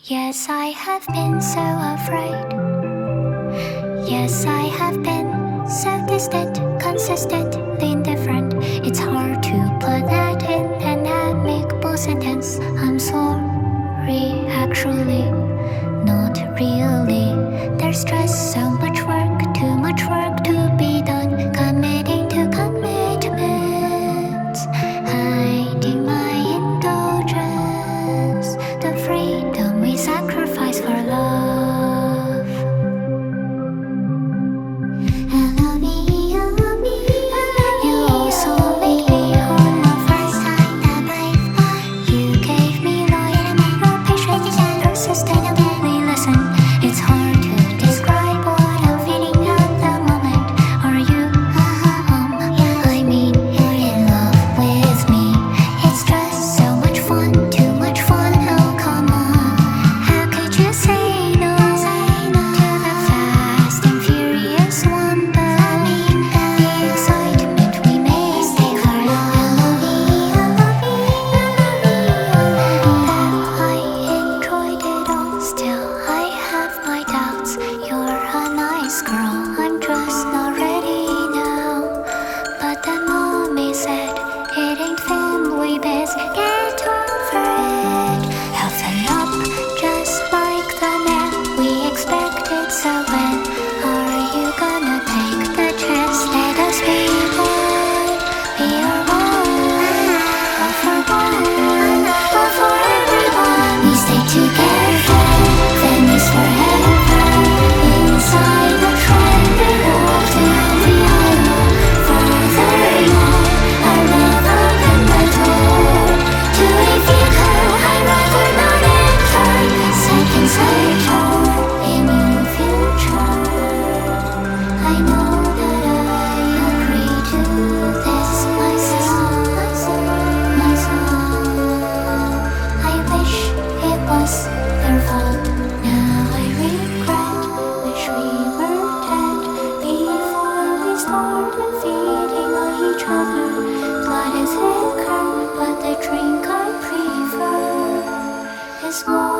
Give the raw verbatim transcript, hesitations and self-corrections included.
Yes, I have been so afraid. Yes, I have been so distant, consistently indifferent. It's hard to put that in an amicable sentence. I'm sorry, actually, not really. There's just so much work, too much work to be done. Committing to commitments, hiding my indulgence, the freedom we sacrifice for love. I love me, I love me, I love you. You also made me on the first time that I you gave me loyal patience and sustainably listen. It's hard to describe what I'm feeling at the moment. Are you? Um, I mean, you're in love with me. It's just so much fun, too much fun. Oh, come on. How could you say no to the fast and furious one? But I mean, the excitement we made for love. I love me, I love me, I love me. I enjoyed it all. Still, I have my doubts. You're a nice girl. I'm just not ready now. But then mommy said it ain't family biz. Get over it. Healthen up, just like the man we expected. So when are you gonna take the chance? Let us be one, be our one, all for one, all for everyone. We stay together, then it's forever. Inside the triangle, till the other, furthermore, our love opened the door to a future I'd rather not enter. Seconds later, a new future. I know that I agree to this myself, myself. I wish it was their fault. Now I regret, wish we were dead before we started feeding on each other. Blood is thicker, but the drink I prefer is more.